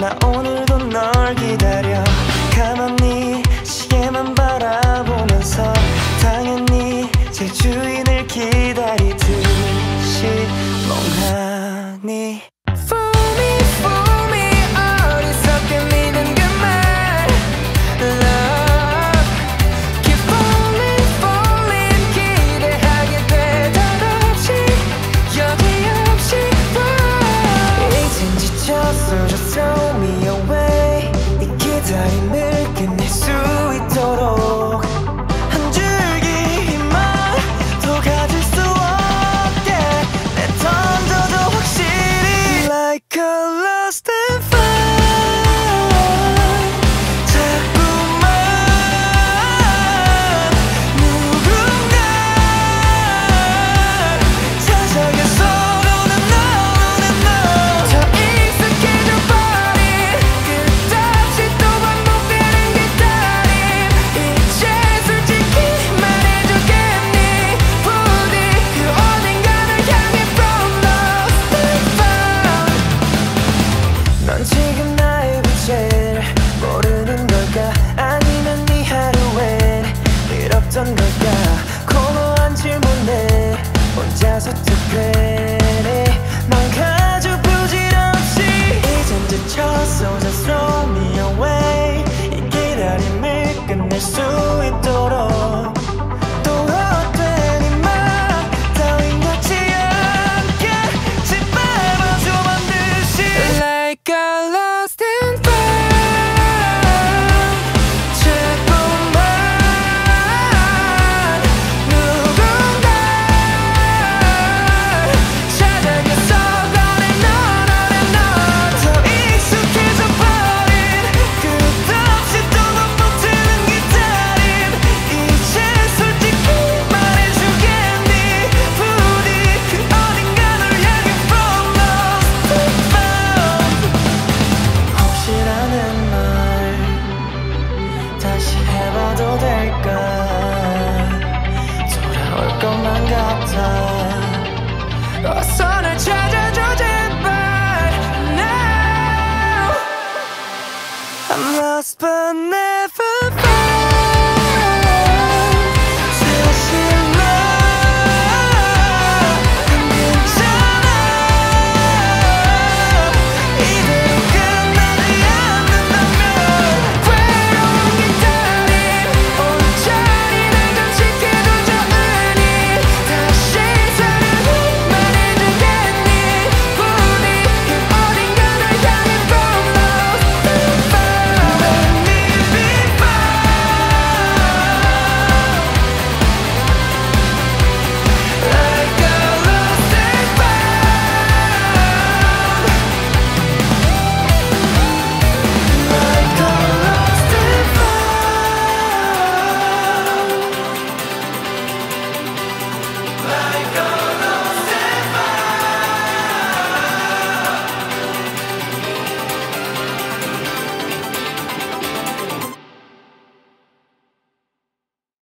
나 오늘도 널 기다려. 가만히 시계만 바라보면서 당연히 제 주인을 기다리듯이 멍하니 Just throw me away. 이 기다림을 끝낼 수 있도록 한 줄기 희망 더 가질 수 없게 내던져도 확실히 Like a lost and found. 자꾸만 누군가 찾아가서 지금 나의 빛을 모르는 걸까? 아니면 네 하루엔 일 없던 걸까? 공허한 질문에 혼자서 특별히 망가져 부질없이 이젠 지쳤어. Just throw me away. 이 기다림을 끝낼 수 있도록 또 헛된 희망 따윈 갖지 않게 짓밟아줘 반드시 Like a lost and found. 자꾸만 누군가 찾아가서 꺼내 넌 더 익숙해져 버린 끝없이 또 반복되는 기다림. 이제 솔직히 말해주겠니? 부디 그 어딘가 널 향해 from lost and found. 혹시라는 말 다시 해봐도 될까? 돌아올 것만 같아. 어서 날 찾아줘 제발 now. I'm lost but now